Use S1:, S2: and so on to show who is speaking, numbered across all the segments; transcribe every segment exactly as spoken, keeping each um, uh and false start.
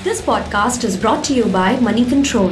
S1: This podcast is brought to you by Money Control.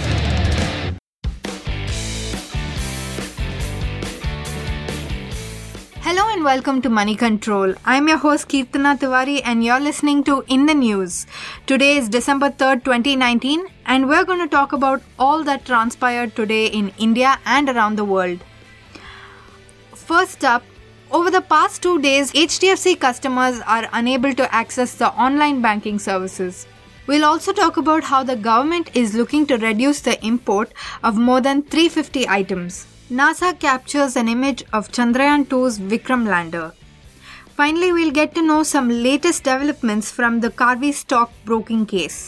S2: Hello and welcome to Money Control. I'm your host Kirtana Tiwari and you're listening to In the News. Today is December third, twenty nineteen and we're going to talk about all that transpired today in India and around the world. First up, over the past two days, H D F C customers are unable to access the online banking services. We'll also talk about how the government is looking to reduce the import of more than three hundred fifty items. NASA captures an image of Chandrayaan two's Vikram lander. Finally, we'll get to know some latest developments from the Karvy stock broking case.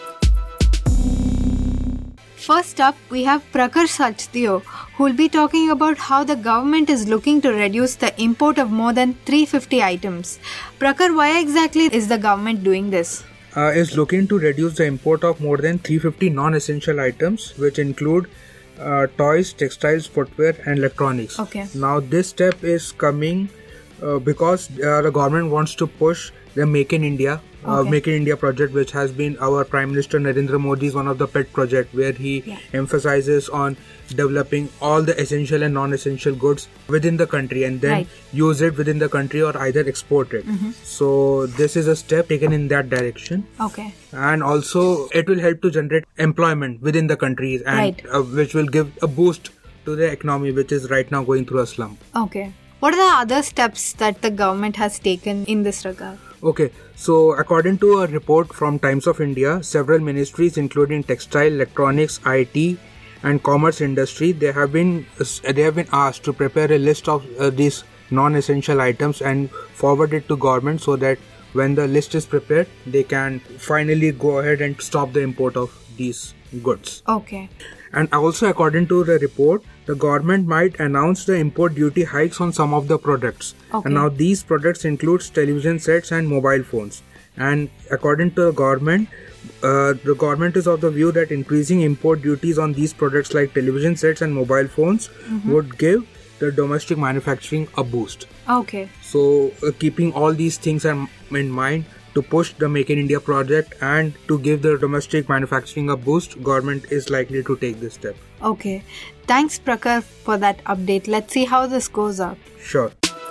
S2: First up, we have Prakhar Sachdeo, who will be talking about how the government is looking to reduce the import of more than three hundred fifty items. Prakhar, why exactly is the government doing this?
S3: Uh, is looking to reduce the import of more than three hundred fifty non-essential items, which include uh, toys, textiles, footwear and electronics.
S2: Okay.
S3: Now this step is coming uh, because uh, the government wants to push the Make in India uh,
S2: Okay.
S3: Make in India project, which has been our Prime Minister Narendra Modi's one of the pet project, where he
S2: Yeah.
S3: emphasizes on developing all the essential and non-essential goods within the country and then
S2: Right.
S3: use it within the country or either export it.
S2: Mm-hmm.
S3: So this is a step taken in that direction.
S2: Okay.
S3: And also it will help to generate employment within the countries and
S2: Right.
S3: uh, which will give a boost to the economy, which is right now going through a slump.
S2: Okay. What are the other steps that the government has taken in this regard?
S3: Okay, so according to a report from Times of India, several ministries including textile, electronics, I T and commerce industry, they have been they have been asked to prepare a list of uh, these non-essential items and forward it to government, so that when the list is prepared, they can finally go ahead and stop the import of these goods.
S2: Okay.
S3: And also, according to the report, the government might announce the import duty hikes on some of the products.
S2: Okay.
S3: And now these products includes television sets and mobile phones. And according to the government, uh, the government is of the view that increasing import duties on these products like television sets and mobile phones
S2: Mm-hmm.
S3: would give the domestic manufacturing a boost.
S2: Okay.
S3: So, uh, keeping all these things in in mind, to push the Make in India project and to give the domestic manufacturing a boost, government is likely to take this step.
S2: Okay. Thanks, Prakhar, for that update. Let's see how this goes up.
S3: Sure.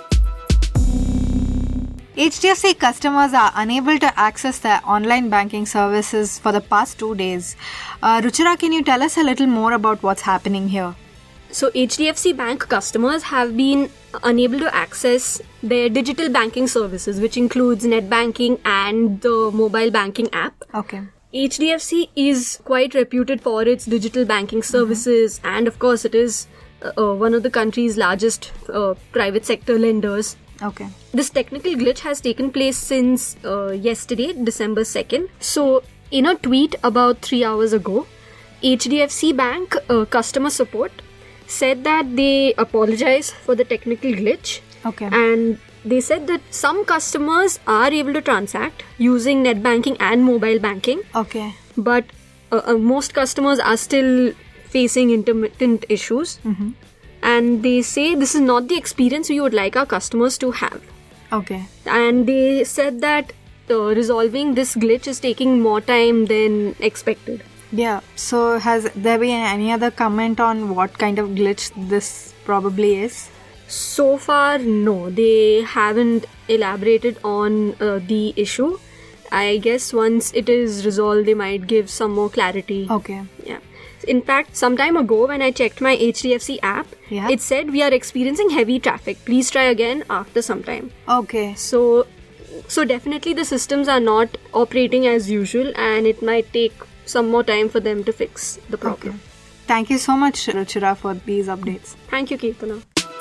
S2: H D F C customers are unable to access their online banking services for the past two days. Uh, Ruchira, can you tell us a little more about what's happening here?
S1: So H D F C Bank customers have been unable to access their digital banking services, which includes net banking and the mobile banking app.
S2: Okay.
S1: H D F C is quite reputed for its digital banking services, mm-hmm. and of course it is uh, uh, one of the country's largest uh, private sector lenders.
S2: Okay.
S1: This technical glitch has taken place since uh, yesterday, December second. So, in a tweet about three hours ago, H D F C Bank uh, customer support said that they apologize for the technical glitch.
S2: Okay.
S1: And they said that some customers are able to transact using net banking and mobile banking,
S2: Okay.
S1: but uh, uh, most customers are still facing intermittent issues.
S2: Mm-hmm.
S1: And they say this is not the experience we would like our customers to have.
S2: Okay.
S1: And they said that uh, resolving this glitch is taking more time than expected.
S2: Yeah. So, has there been any other comment on what kind of glitch this probably is?
S1: So far, no. They haven't elaborated on uh, the issue. I guess once it is resolved, they might give some more clarity.
S2: Okay.
S1: Yeah. In fact, some time ago when I checked my H D F C app,
S2: Yeah.
S1: it said we are experiencing heavy traffic. Please try again after some time.
S2: Okay.
S1: So, so definitely the systems are not operating as usual, and it might take some more time for them to fix the problem.
S2: Okay. Thank you so much, Ruchira, for these updates.
S1: Thank you, Kirtana.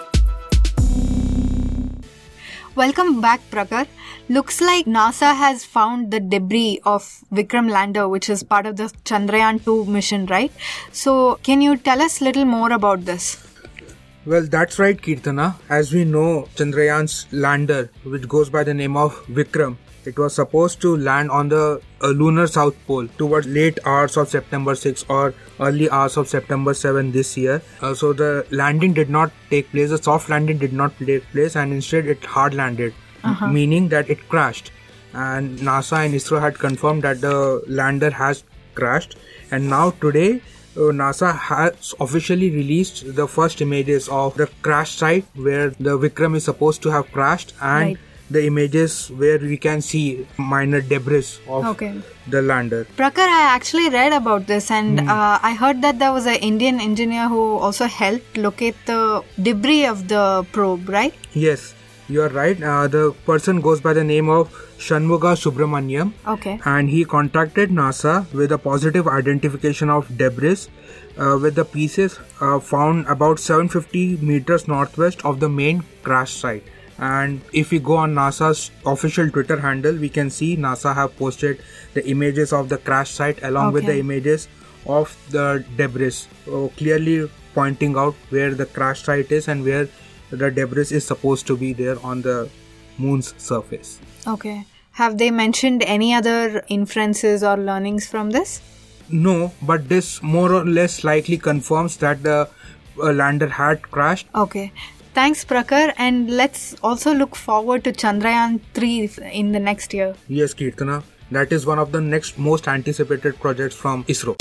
S2: Welcome back, Prakhar. Looks like NASA has found the debris of Vikram lander, which is part of the Chandrayaan two mission, right? So, can you tell us a little more about this?
S3: Well, that's right, Kirtana. As we know, Chandrayaan's lander, which goes by the name of Vikram, it was supposed to land on the uh, lunar south pole towards late hours of September sixth or early hours of September seventh this year. Uh, so the landing did not take place, the soft landing did not take place, and instead it hard landed,
S2: Uh-huh.
S3: meaning that it crashed. and NASA and ISRO had confirmed that the lander has crashed. And now today, uh, NASA has officially released the first images of the crash site where the Vikram is supposed to have crashed, and
S2: Right.
S3: the images where we can see minor debris of
S2: Okay.
S3: the lander.
S2: Prakhar, I actually read about this, and
S3: Hmm.
S2: uh, I heard that there was an Indian engineer who also helped locate the debris of the probe, right?
S3: Yes, you are right. Uh, the person goes by the name of Shanmuga Subramaniam,
S2: Okay.
S3: and he contacted NASA with a positive identification of debris uh, with the pieces uh, found about seven hundred fifty meters northwest of the main crash site. And if we go on NASA's official Twitter handle, we can see NASA have posted the images of the crash site along with
S2: Okay.
S3: the images of the debris, uh, clearly pointing out where the crash site is and where the debris is supposed to be there on the moon's surface.
S2: Okay. Have they mentioned any other inferences or learnings from this?
S3: No, but this more or less likely confirms that the uh, lander had crashed.
S2: Okay. Thanks, Prakhar, and let's also look forward to Chandrayaan three in the next year.
S3: Yes, Kirtana, that is one of the next most anticipated projects from ISRO.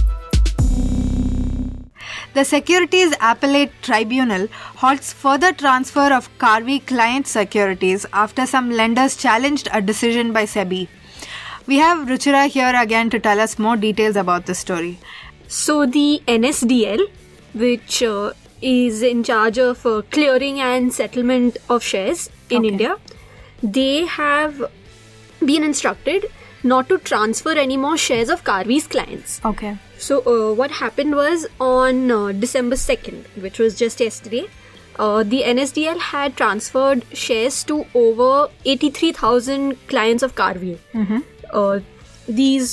S2: The Securities Appellate Tribunal halts further transfer of Karvy client securities after some lenders challenged a decision by SEBI. We have Ruchira here again to tell us more details about the story.
S1: So the N S D L, which uh, is in charge of uh, clearing and settlement of shares in
S2: Okay.
S1: India, they have been instructed not to transfer any more shares of Karvy's clients.
S2: Okay.
S1: So uh, what happened was on uh, December second, which was just yesterday, uh, the N S D L had transferred shares to over eighty-three thousand clients of Karvy.
S2: Mm-hmm.
S1: Uh, these,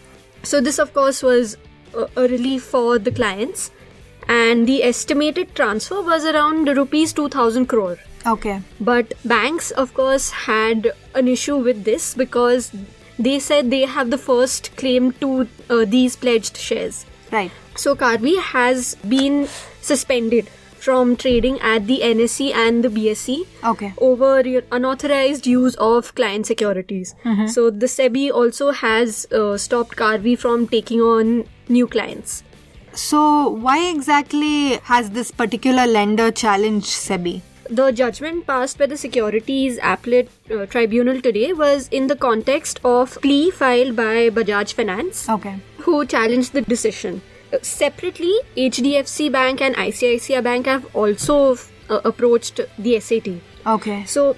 S1: so this of course was a, a relief for the clients, and the estimated transfer was around rupees two thousand crore.
S2: Okay.
S1: But banks of course had an issue with this because they said they have the first claim to uh, these pledged shares.
S2: Right.
S1: So Karvy has been suspended from trading at the N S E and the B S E
S2: Okay.
S1: over unauthorized use of client securities.
S2: Mm-hmm.
S1: So the SEBI also has uh, stopped Karvy from taking on new clients.
S2: So, why exactly has this particular lender challenged SEBI?
S1: The judgment passed by the Securities Appellate uh, Tribunal today was in the context of plea filed by Bajaj Finance,
S2: Okay.
S1: who challenged the decision. Uh, separately, H D F C Bank and I C I C I Bank have also uh, approached the S A T.
S2: Okay.
S1: So,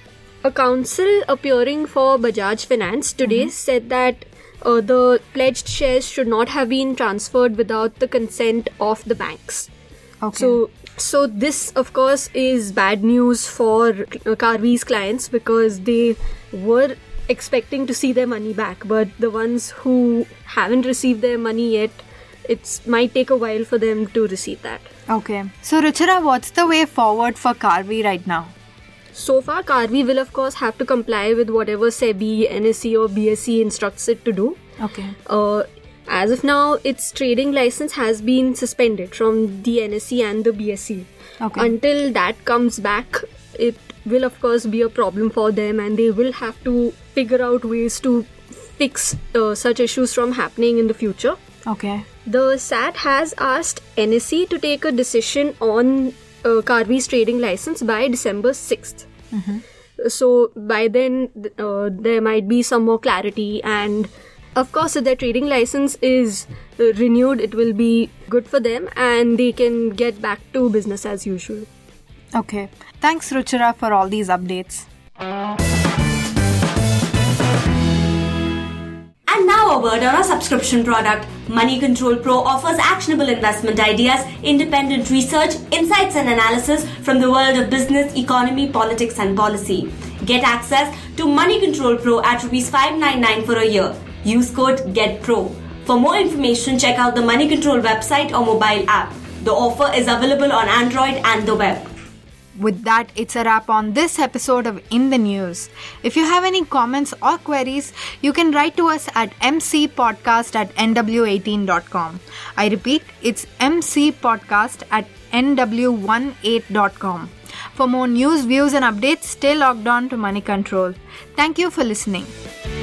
S1: a counsel appearing for Bajaj Finance today
S2: Mm-hmm.
S1: said that uh, the pledged shares should not have been transferred without the consent of the banks.
S2: Okay.
S1: So, so this of course is bad news for uh, Karvy's clients because they were expecting to see their money back, but the ones who haven't received their money yet, it might take a while for them to receive that.
S2: Okay. So, Ruchira, what's the way forward for Karvy right now?
S1: So far, Karvy will of course have to comply with whatever SEBI, N S E or B S E instructs it to do.
S2: Okay.
S1: Uh, as of now, its trading license has been suspended from the N S E and the B S E.
S2: Okay.
S1: Until that comes back, it will of course be a problem for them, and they will have to figure out ways to fix uh, such issues from happening in the future.
S2: Okay.
S1: The S A T has asked N S E to take a decision on uh, Karvy's trading license by December sixth.
S2: Mm-hmm.
S1: So by then uh, there might be some more clarity, and of course if their trading license is uh, renewed, it will be good for them and they can get back to business as usual.
S2: Okay. Thanks, Ruchira, for all these updates.
S4: And now a word on our subscription product. Money Control Pro offers actionable investment ideas, independent research, insights and analysis from the world of business, economy, politics and policy. Get access to Money Control Pro at rupees five ninety-nine for a year. Use code GETPRO. For more information, check out the Money Control website or mobile app. The offer is available on Android and the web.
S2: With that, it's a wrap on this episode of In the News. If you have any comments or queries, you can write to us at m c podcast at n w eighteen dot com. I repeat, it's m c podcast at n w eighteen dot com. For more news, views, and updates, stay logged on to Money Control. Thank you for listening.